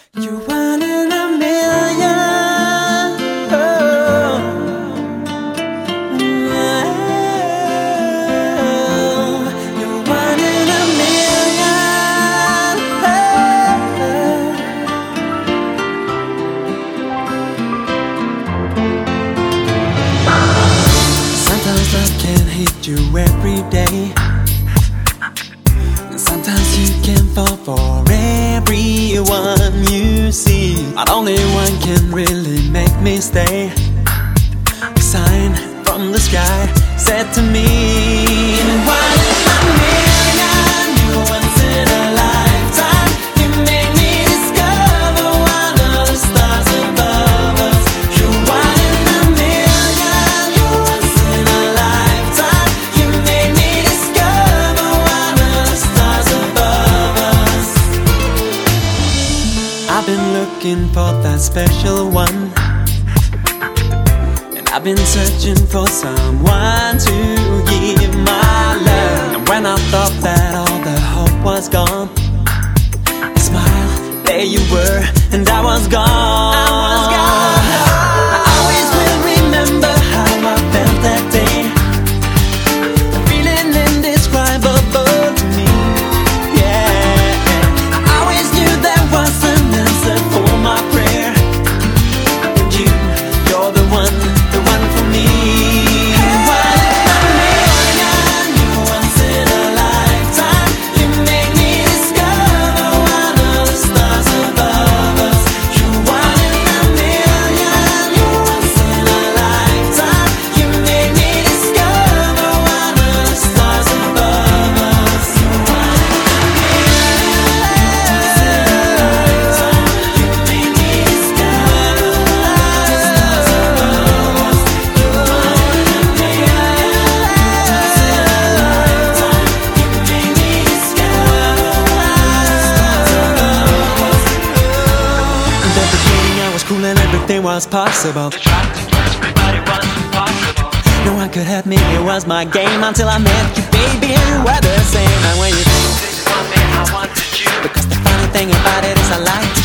You're one in a million. Oh. You're one in a million. Sometimes love can hit you every day. Sometimes you can fall for everyone you see. But only one can really make me stay. A sign from the sky said to me, one in a million, you're once in a lifetime. You made me discover one of the stars above us. You're one in a million, you're once in a lifetime. You made me discover one of the stars above us. I've been looking for that special one, and I've been searching for someone to give my love. And when I thought that all the hope was gone, I smiled, there you were, and I was gone. I always will remember how I felt that day. A feeling indescribable to me. Yeah, I always knew there was an answer for my prayer. And you're the one for me. One in a million, you're once in a lifetime. You made me discover one of the stars above us. You're one in a million, you're once in a lifetime. You made me discover one of the stars above us. You're one in a million, once in a lifetime. You made me discover one of the stars above us. You're one in a million, once in a lifetime. You made me discover one of the stars above us. In the beginning I was cool and everything was possible. The try to impress everybody was impossible. No one could help me, it was my game until I met you, baby, and we were the same. And when you didn't want me, I wanted you. Because the funny thing about it is I liked you.